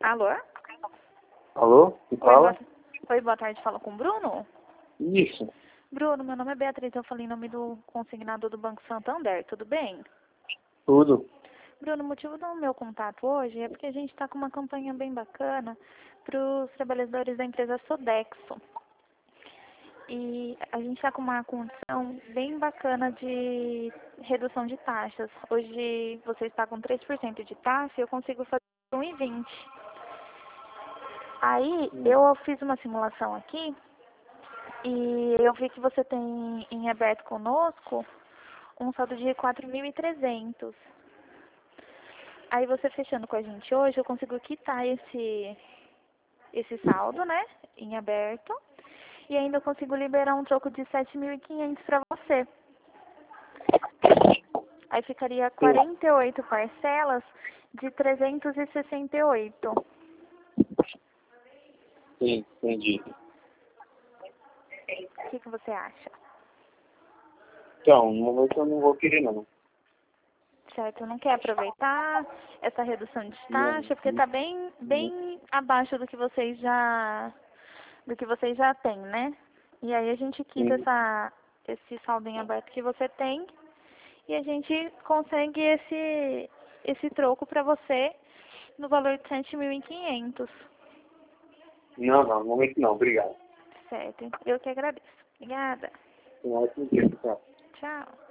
Alô? Alô? Quem fala? Oi, boa tarde. Fala com o Bruno? Isso. Bruno, meu nome é Beatriz. Eu falei em nome do consignado do Banco Santander. Tudo bem? Tudo. Bruno, o motivo do meu contato hoje é porque a gente está com uma campanha bem bacana para os trabalhadores da empresa Sodexo. E a gente está com uma condição bem bacana de redução de taxas. Hoje você está com 3% de taxa e eu consigo fazer 1,20. Aí eu fiz uma simulação aqui e eu vi que você tem em aberto conosco um saldo de 4.300. Aí você fechando com a gente hoje, eu consigo quitar esse saldo, né, em aberto. E ainda eu consigo liberar um troco de 7.500 para você. Aí ficaria 48 parcelas de 368. Sim, entendi. O que você acha? Então, no momento eu não vou querer não. Certo? Não quer aproveitar essa redução de taxa, porque está bem abaixo do que vocês já têm, né? E aí a gente quita Sim. esse saldo em aberto que você tem e a gente consegue esse troco para você no valor de 7.500. Não, no momento não. Obrigado. Certo? Eu que agradeço. Obrigada. Um ótimo dia, pessoal. Tchau.